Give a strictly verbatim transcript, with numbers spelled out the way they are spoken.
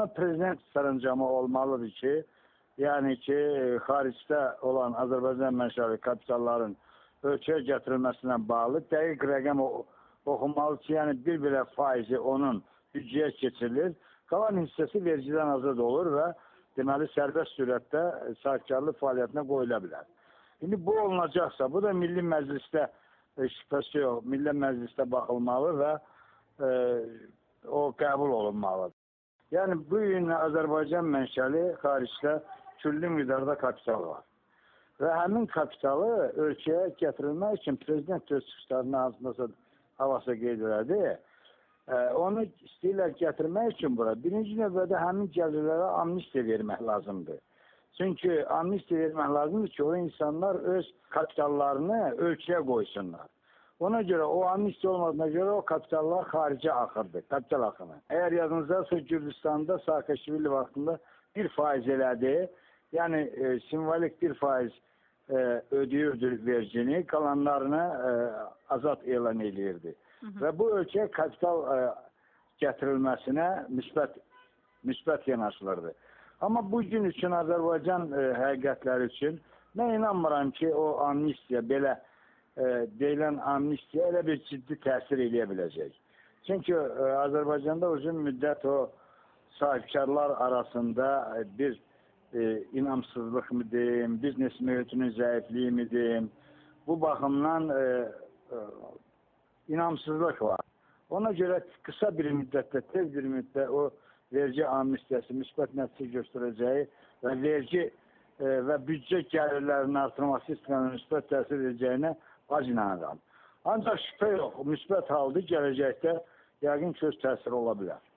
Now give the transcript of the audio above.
prezident sərəncamı olmalıdır ki, yəni ki, xaricdə olan Azərbaycan mənşəli kapitalların ölkəyə gətirilməsinə bağlı dəqiq rəqəm oxunmalı ki, yəni bir belə faizi onun büdcəyə keçirilir, qalan hissəsi vergiden azad olur və deməli sərbəst sürətdə sahibkarlıq fəaliyyətinə qoyula bilər. İndi bu olunacaqsa, bu da Milli Məclisdə e, şübhəsi yox, Milli Məclisdə baxılmalı və e, o qəbul olunmalıdır. Yəni bu gün Azərbaycan mənşəli xaricdə külli miqdarda kapital var. Və həmin kapitalı ölkəyə gətirilmək üçün prezident öz çıxışlarını hansındasa havası qeyd elədi. E, onu istəyirlər gətirmək üçün bura birinci növbədə həmin gəlirlərə amnistiya vermək lazımdır. Çünki amnistiya vermək lazımdır ki, o insanlar öz kapitallarını ölkəyə qoysunlar. Ona görə o amnistiya olmadığına görə o kapitallar xaricə axırdı, kapital axını. Əgər yadınızdadırsa Gürcüstanda Saakashvili vaxtında bir faiz elədi, yəni e, simvolik bir faiz e, ödəyirdi vergini, qalanlarını e, azad elan edirdi. Hı -hı. Və bu ölkəyə kapital e, gətirilməsinə müsbət, müsbət yanaşılırdı. Amma bugün üçün Azərbaycan e, həqiqətləri üçün mən inanmıram ki, o amnistiya belə e, deyilən amnistiya elə bir ciddi təsir eləyə biləcək. Çünki e, Azərbaycanda uzun müddət o sahibkarlar arasında e, bir e, inamsızlıq mı deyim, biznes mühitinin zəifliyi mi deyim, bu baxımdan e, e, inamsızlıq var. Ona görə qısa bir müddətdə, tez bir müddətdə o vergi amnistiyası müsbət nəticə göstərəcəyi və vergi e, və büdcə gəlirlərinin artırması istiqamətində müsbət təsir edəcəyinə az inanıram. Ancaq şübhə yox, müsbət halda gələcəkdə yəqin ki öz təsiri ola bilər.